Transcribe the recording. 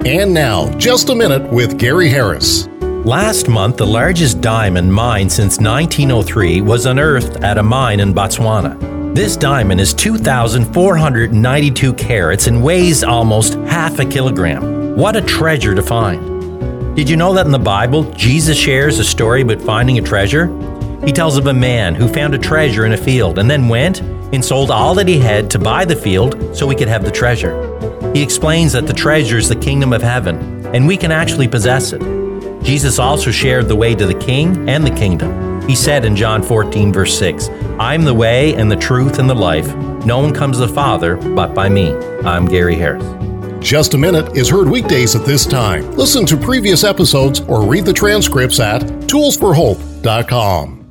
And now, Just a Minute with Gary Harris. Last month, the largest diamond mined since 1903 was unearthed at a mine in Botswana. This diamond is 2,492 carats and weighs almost half a kilogram. What a treasure to find. Did you know that in the Bible, Jesus shares a story about finding a treasure? He tells of a man who found a treasure in a field and then went and sold all that he had to buy the field so he could have the treasure. He explains that the treasure is the kingdom of heaven, and we can actually possess it. Jesus also shared the way to the king and the kingdom. He said in John 14, verse 6, "I am the way and the truth and the life. No one comes to the Father but by me." I'm Gary Harris. Just a Minute is heard weekdays at this time. Listen to previous episodes or read the transcripts at toolsforhope.com.